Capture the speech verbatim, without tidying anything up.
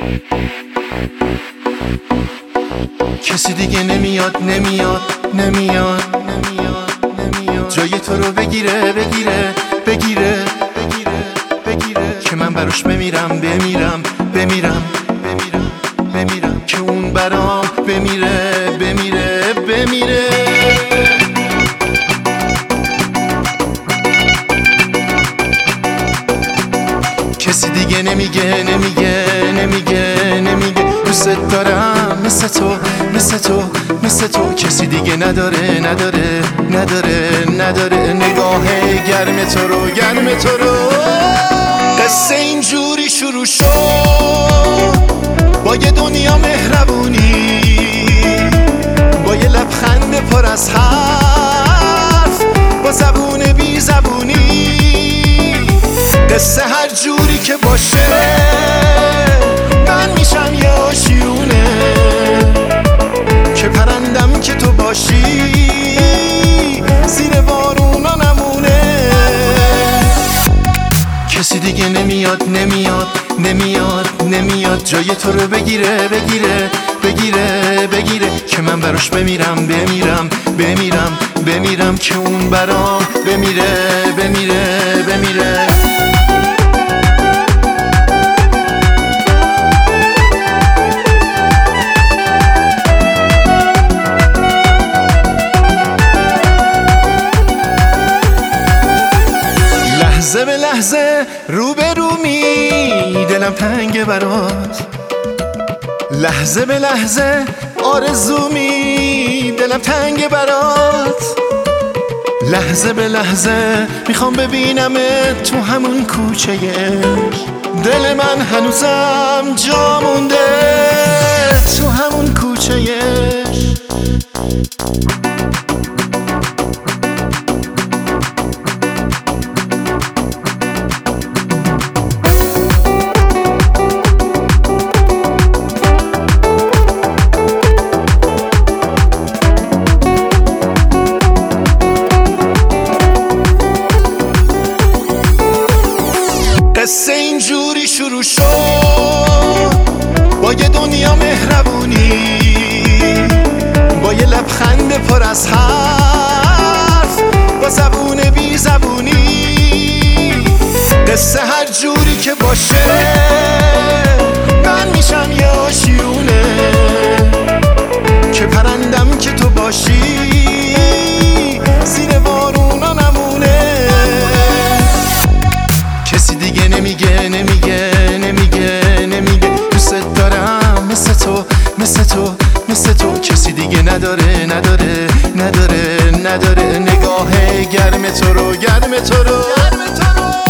کسی دیگه نمیاد نمیاد نمیاد نمیاد نمیاد جای تو رو بگیره بگیره بگیره بگیره بگیره که من براش بمیرم بمیرم بمیرم بمیرم بمیرم که اون برام بمیره بمیره بمیره کسی دیگه نمیگه نمیگه نمیگه نمیگه دوست دارم مثل تو مثل تو مثل تو کسی دیگه نداره نداره نداره نداره نگاه گرم تو رو گرم تو رو قصه اینجوری شروع شد با یه دنیا مهربونی با یه لبخند پر از حرف با زبون بی زبونی قصه هر جوری که باشه من میشم یه آشیونه که پرندم که تو باشی زیر بارونا نمونه کسی دیگه نمیاد نمیاد نمیاد نمیاد جای تو رو بگیره بگیره بگیره بگیره که من براش بمیرم بمیرم بمیرم بمیرم که اون برام بمیره بمیره بمیره لحظه به لحظه رو به رو می دلم تنگ برات لحظه به لحظه آرزو می دلم تنگ برات لحظه به لحظه میخوام ببینمت تو همون کوچه دل من هنوزم جا مونده تو همون کوچه قصه اینجوری شروع شد با یه دنیا مهربونی با یه لبخند پر از حرف با زبون بی زبونی قصه هر جوری که باشه من میشم یه آشیونه که پرندم که تو باشی زیر بارونا نمونه کسی دیگه نمیگه نمیگه نمیگه نمیگه دوست دارم مثل تو مثل تو مثل تو کسی دیگه نداره نداره نداره نداره نگاه گرم تو رو گرم تو رو گرم تو رو